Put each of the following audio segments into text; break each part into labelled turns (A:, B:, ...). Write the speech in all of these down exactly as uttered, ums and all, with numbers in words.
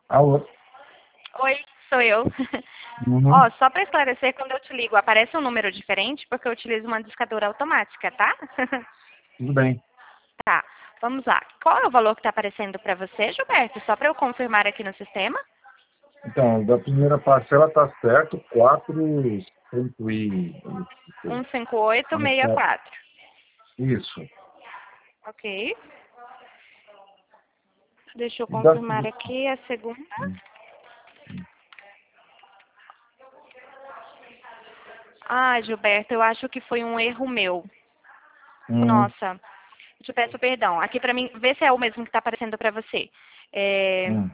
A: Alô?
B: Oi, sou eu.
A: Uhum.
B: Ó, só para esclarecer, quando eu te ligo, aparece um número diferente porque eu utilizo uma discadora automática, tá?
A: Tudo bem.
B: Tá, vamos lá. Qual é o valor que está aparecendo para você, Gilberto? Só para eu confirmar aqui no sistema.
A: Então, da primeira parcela tá certo, quatro, cinco e...
B: cento e cinquenta e oito vírgula sessenta e quatro.
A: Isso.
B: Ok. Deixa eu
A: Da...
B: confirmar aqui a segunda. Ah, Gilberto, eu acho que foi um erro meu.
A: Hum,
B: Nossa, te peço perdão. Aqui para mim, vê se é o mesmo que está aparecendo para você. É
A: hum.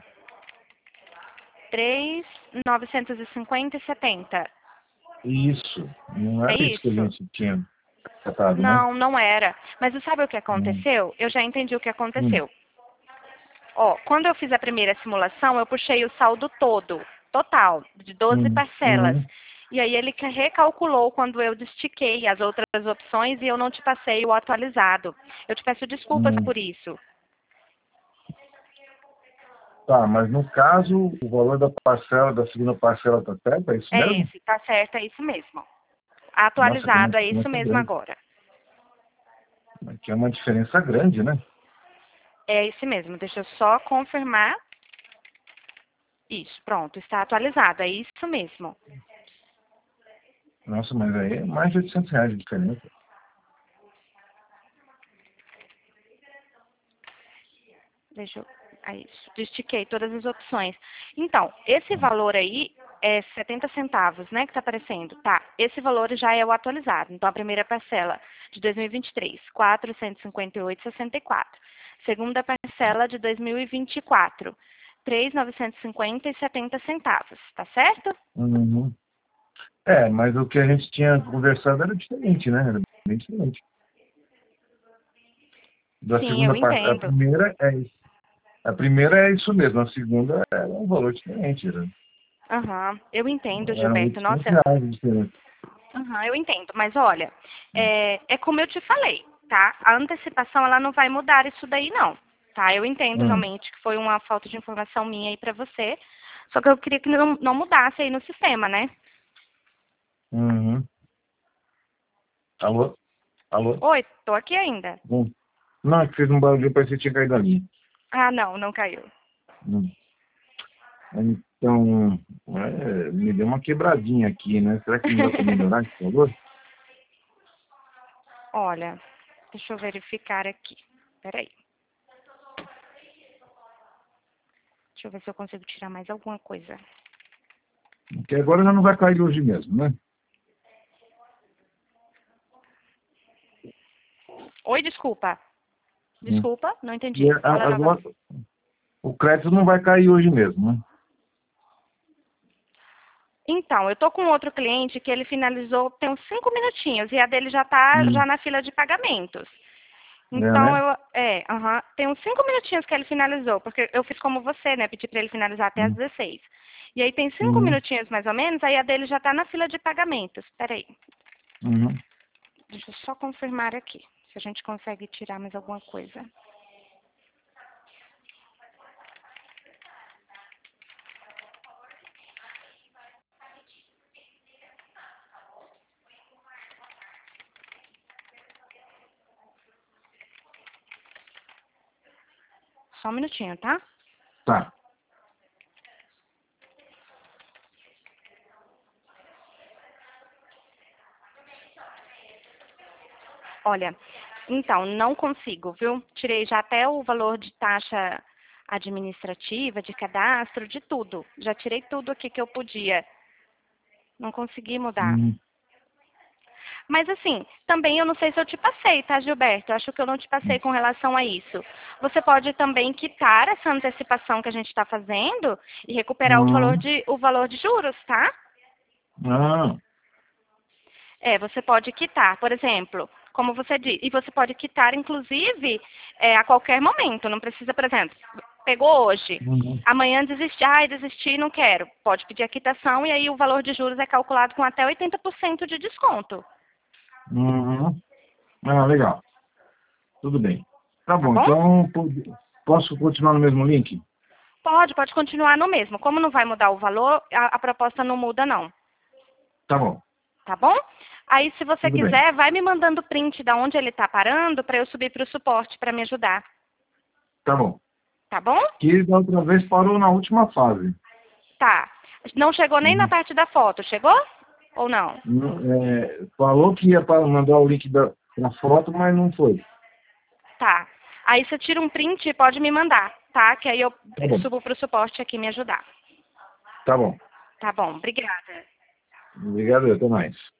B: três mil novecentos e cinquenta e setenta.
A: Isso. Não
B: É
A: era isso que a
B: isso?
A: gente tinha tratado, né?
B: Não, não era. Mas você sabe o que
A: Hum,
B: aconteceu? Eu já entendi o que
A: hum,
B: aconteceu. Ó, quando eu fiz a primeira simulação, eu puxei o saldo todo, total, de doze
A: hum,
B: parcelas.
A: hum,
B: E aí ele ca- recalculou quando eu destiquei as outras opções e eu não te passei o atualizado. Eu te peço desculpas
A: hum.
B: por isso.
A: Tá, mas no caso, o valor da parcela, da segunda parcela tá certo? É isso
B: É
A: mesmo?
B: esse, tá certo, é isso mesmo.
A: Nossa, tem uma
B: Atualizado, é isso
A: diferença
B: mesmo
A: grande.
B: agora.
A: Aqui é uma diferença grande, né?
B: É esse mesmo. Deixa eu só confirmar. Isso, pronto, está atualizado, é isso mesmo.
A: Nossa, mas aí é mais de oitocentos reais de diferença.
B: Deixa eu. É isso. Destiquei todas as opções. Então, esse valor aí é setenta centavos, né? Que está aparecendo. Tá. Esse valor já é o atualizado. Então, a primeira parcela de dois mil e vinte e três, quatrocentos e cinquenta e oito vírgula sessenta e quatro. Segunda parcela de dois mil e vinte e quatro, três mil novecentos e cinquenta e setenta centavos. Tá certo?
A: Uhum. É, mas o que a gente tinha conversado era diferente, né? Era bem diferente. Da
B: Sim,
A: segunda
B: eu
A: parte. A
B: entendo.
A: primeira é isso. A primeira é isso mesmo. A segunda era um valor diferente. Era,
B: Aham, eu entendo,
A: eram
B: Gilberto.
A: oitocentos
B: Nossa,
A: reais de diferença.
B: aham, eu entendo, mas olha, é, é como eu te falei, tá? A antecipação, ela não vai mudar isso daí, não, tá? Eu entendo
A: Hum.
B: realmente que foi uma falta de informação minha aí pra você, só que eu queria que não, não mudasse aí no sistema, né?
A: Uhum. Alô? Alô?
B: Oi, tô aqui ainda.
A: Hum. Não, é que fez um barulho, parecia que tinha caído ali.
B: Ah, não, não caiu.
A: Hum. Então, é, me deu uma quebradinha aqui, né? Será que não dá para melhorar esse valor?
B: Olha, deixa eu verificar aqui. Peraí. Deixa eu ver se eu consigo tirar mais alguma coisa.
A: Porque agora já não vai cair hoje mesmo, né?
B: Oi, desculpa.
A: Hum.
B: Desculpa, não
A: E
B: entendi.
A: a-
B: Fala
A: agora,
B: novamente.
A: o crédito não vai cair hoje mesmo, né?
B: Então, eu tô com outro cliente que ele finalizou tem uns cinco minutinhos e a dele já tá já
A: Hum.
B: na fila de pagamentos.
A: É,
B: Então,
A: né?
B: eu, é, aham, tem uns cinco minutinhos que ele finalizou, porque eu fiz como você, né? Pedi para ele finalizar até às
A: Hum.
B: dezesseis. E aí tem cinco
A: Uhum.
B: minutinhos mais ou menos, aí a dele já tá na fila de pagamentos. Peraí,
A: Uhum.
B: deixa eu só confirmar aqui, se a gente consegue tirar mais alguma coisa. Só um minutinho, tá?
A: Tá.
B: Olha, então, não consigo, viu? Tirei já até o valor de taxa administrativa, de cadastro, de tudo. Já tirei tudo aqui que eu podia. Não consegui mudar.
A: Uhum.
B: Mas assim, também eu não sei se eu te passei, tá, Gilberto? Eu acho que eu não te passei com relação a isso. Você pode também quitar essa antecipação que a gente está fazendo e recuperar o valor
A: Uhum.
B: de, o valor de juros, tá?
A: Ah,
B: É, você pode quitar, por exemplo, como você disse, e você pode quitar, inclusive, é, a qualquer momento. Não precisa, por exemplo, pegou hoje,
A: uhum.
B: amanhã desistir, ai, desisti, não quero. Pode pedir a quitação e aí o valor de juros é calculado com até oitenta por cento de desconto,
A: Uhum. Ah, legal. Tudo bem. Tá
B: tá
A: bom,
B: bom?
A: então po- posso continuar no mesmo link?
B: Pode, pode continuar no mesmo. Como não vai mudar o valor, a, a proposta não muda, não.
A: Tá bom.
B: Tá bom? Aí, se você
A: Tudo
B: quiser,
A: bem.
B: vai me mandando print de onde ele está parando para eu subir para o suporte para me ajudar.
A: Tá bom.
B: Tá bom?
A: Que da outra vez parou na última fase.
B: Tá. Não chegou nem na
A: Uhum.
B: parte da foto, chegou? Ou não?
A: Não, é, falou que ia pa- mandar o link da, da foto, mas não foi.
B: Tá. Aí você tira um print e pode me mandar, tá? Que aí eu
A: Tá bom.
B: subo para o suporte aqui me ajudar.
A: Tá bom.
B: Tá bom, obrigada.
A: Obrigado, até mais.